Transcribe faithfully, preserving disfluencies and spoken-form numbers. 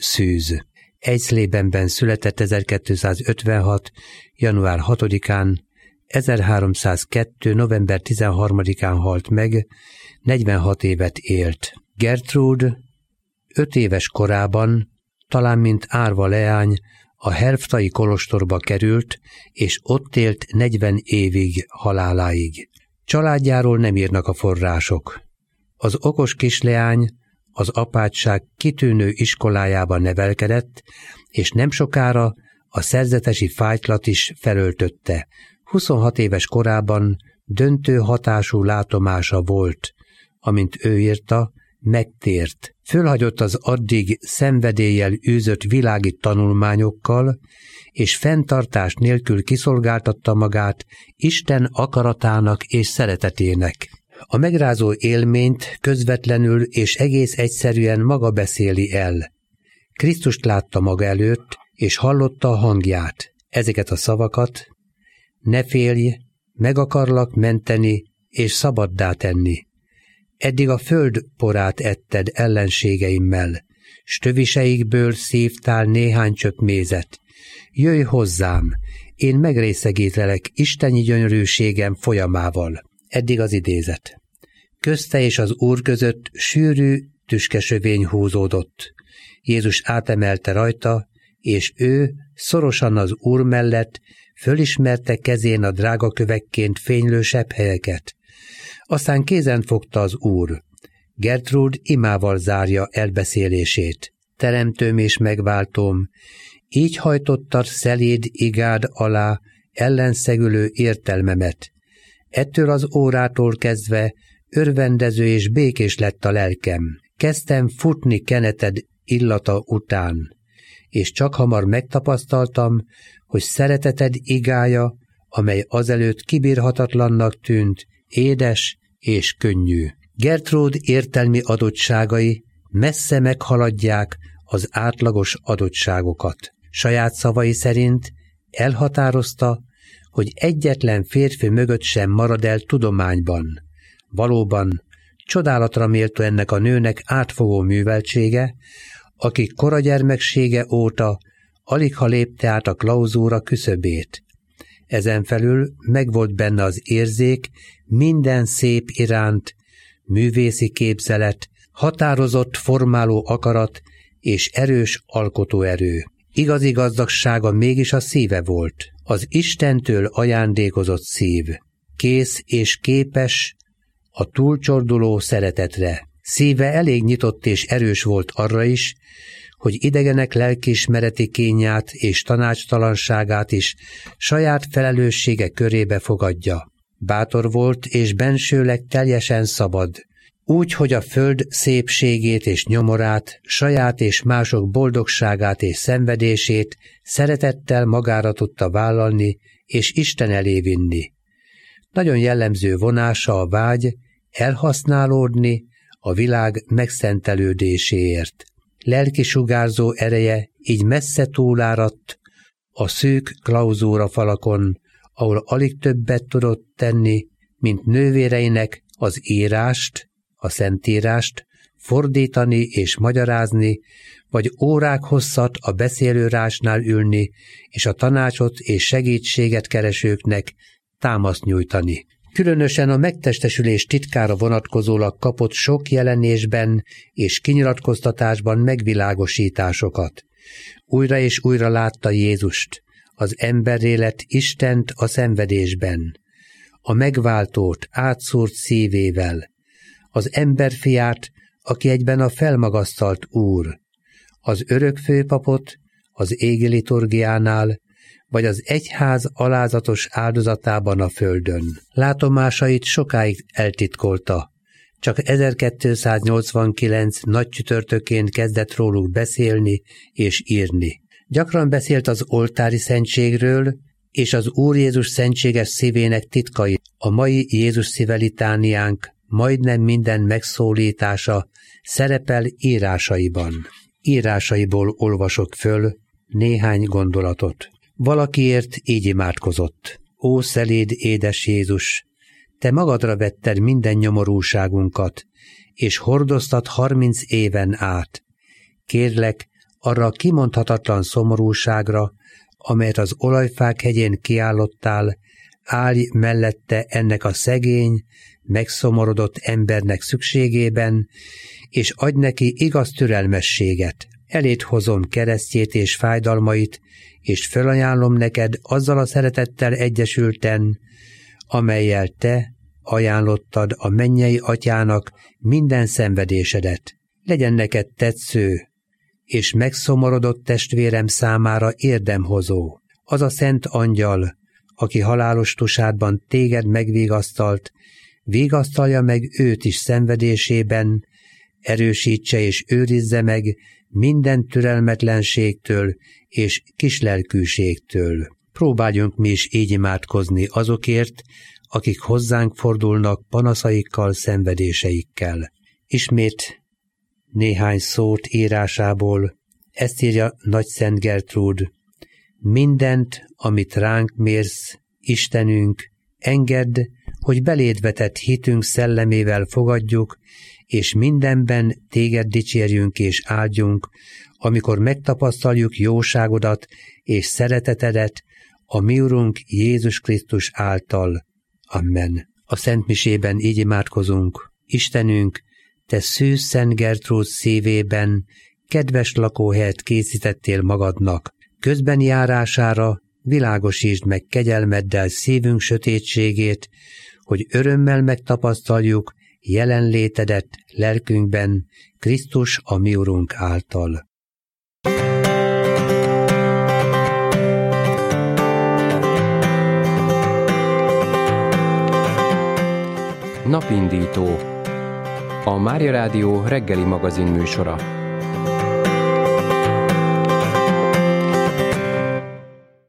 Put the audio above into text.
szűz. Eisleben született ezerkétszázötvenhat. január hatodikán, ezerháromszázkettő. november tizenharmadikán halt meg, negyvenhat évet élt. Gertrud öt éves korában, talán mint árva leány, a Herftai kolostorba került, és ott élt negyven évig haláláig. Családjáról nem írnak a források. Az okos kisleány az apátság kitűnő iskolájában nevelkedett, és nem sokára a szerzetesi fájtlat is felöltötte. huszonhat éves korában döntő hatású látomása volt, amint ő írta, megtért. Fölhagyott az addig szenvedéllyel űzött világi tanulmányokkal, és fenntartás nélkül kiszolgáltatta magát Isten akaratának és szeretetének. A megrázó élményt közvetlenül és egész egyszerűen maga beszéli el. Krisztust látta maga előtt, és hallotta a hangját. Ezeket a szavakat: ne félj, meg akarlak menteni, és szabaddá tenni. Eddig a föld porát etted ellenségeimmel, s töviseikből szívtál néhány csöpp mézet. Jöjj hozzám, én megrészegítlek isteni gyönyörűségem folyamával. Eddig az idézet. Közte és az Úr között sűrű tüskesövény húzódott. Jézus átemelte rajta, és ő szorosan az Úr mellett fölismerte kezén a drágakövekként fénylő sepphelyeket. Aztán kézen fogta az Úr. Gertrud imával zárja elbeszélését. Teremtőm és megváltóm, így hajtottad szeléd igád alá ellenszegülő értelmemet. Ettől az órától kezdve örvendező és békés lett a lelkem. Kezdtem futni keneted illata után, és csak hamar megtapasztaltam, hogy szereteted igája, amely azelőtt kibírhatatlannak tűnt, édes és könnyű. Gertrud értelmi adottságai messze meghaladják az átlagos adottságokat. Saját szavai szerint elhatározta, hogy egyetlen férfi mögött sem marad el tudományban. Valóban csodálatra méltó ennek a nőnek átfogó műveltsége, aki koragyermeksége óta aligha lépte át a klauzúra küszöbét. Ezenfelül megvolt benne az érzék minden szép iránt, művészi képzelet, határozott formáló akarat és erős alkotóerő. Igazi gazdagsága mégis a szíve volt, az Istentől ajándékozott szív, kész és képes a túlcsorduló szeretetre. Szíve elég nyitott és erős volt arra is, hogy idegenek lelkiismereti kényát és tanácstalanságát is saját felelőssége körébe fogadja. Bátor volt és bensőleg teljesen szabad, úgy, hogy a föld szépségét és nyomorát, saját és mások boldogságát és szenvedését szeretettel magára tudta vállalni és Isten elé vinni. Nagyon jellemző vonása a vágy elhasználódni a világ megszentelődéséért. Lelki sugárzó ereje így messze túláradt a szűk klauzúra falakon, ahol alig többet tudott tenni, mint nővéreinek az írást, a szentírást fordítani és magyarázni, vagy órák hosszat a beszélőrásnál ülni, és a tanácsot és segítséget keresőknek támaszt nyújtani. Különösen a megtestesülés titkára vonatkozólag kapott sok jelenésben és kinyilatkoztatásban megvilágosításokat. Újra és újra látta Jézust, az emberré lett Istent a szenvedésben, a megváltót átszúrt szívével, az emberfiát, aki egyben a felmagasztalt Úr, az örök főpapot az égi liturgiánál, vagy az egyház alázatos áldozatában a földön. Látomásait sokáig eltitkolta, csak ezerkétszáznyolcvankilenc nagy csütörtökén kezdett róluk beszélni és írni. Gyakran beszélt az oltári szentségről és az Úr Jézus szentséges szívének titkai. A mai Jézus szíve litániánk majdnem minden megszólítása szerepel írásaiban. Írásaiból olvasok föl néhány gondolatot. Valakiért így imádkozott. Ó szeléd édes Jézus, te magadra vetted minden nyomorúságunkat, és hordoztad harminc éven át. Kérlek, arra a kimondhatatlan szomorúságra, amelyet az olajfák hegyén kiállottál, állj mellette ennek a szegény, megszomorodott embernek szükségében, és adj neki igaz türelmességet. Eléd hozom keresztjét és fájdalmait, és felajánlom neked azzal a szeretettel egyesülten, amellyel te ajánlottad a mennyei atyának minden szenvedésedet. Legyen neked tetsző, és megszomorodott testvérem számára érdemhozó. Az a szent angyal, aki halálos tusádban téged megvigasztalt, vigasztalja meg őt is szenvedésében, erősítse és őrizze meg minden türelmetlenségtől és kislelkűségtől. Próbáljunk mi is így imádkozni azokért, akik hozzánk fordulnak panaszaikkal, szenvedéseikkel. Ismét néhány szót írásából, ezt írja Nagy Szent Gertrúd: mindent, amit ránk mérsz, Istenünk, engedd, hogy beléd vetett hitünk szellemével fogadjuk, és mindenben téged dicsérjünk és áldjunk, amikor megtapasztaljuk jóságodat és szeretetedet a mi Urunk Jézus Krisztus által. Amen. A Szent Misében így imádkozunk: Istenünk, te szűz Szent Gertrúd szívében kedves lakóhelyet készítettél magadnak. Közben járására világosítsd meg kegyelmeddel szívünk sötétségét, hogy örömmel megtapasztaljuk jelenlétedet lelkünkben, Krisztus a mi Urunk által. Napindító, a Mária Rádió reggeli magazin műsora.